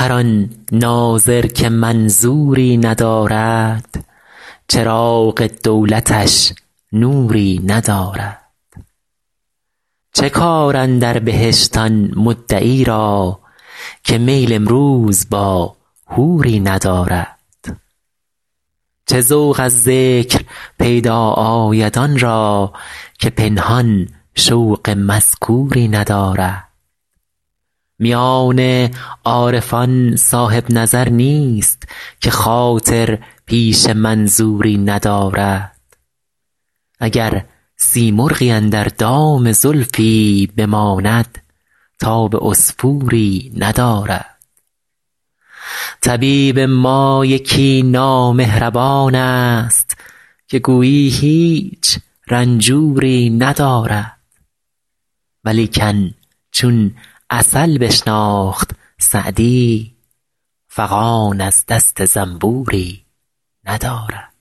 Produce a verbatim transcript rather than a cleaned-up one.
هر آن ناظر که منظوری ندارد چراغ دولتش نوری ندارد. چه کار اندر بهشت آن مدعی را که میل امروز با حوری ندارد. چه ذوق از ذکر پیدا آید آن را که پنهان شوق مذکوری ندارد. میان عارفان صاحب نظر نیست که خاطر پیش منظوری ندارد. اگر سیمرغی اندر دام زلفی بماند تاب عصفوری ندارد. طبیب ما یکی نامهربان است که گویی هیچ رنجوری ندارد. ولیکن چون عسل بشناخت سعدی فغان از دست زنبوری ندارد.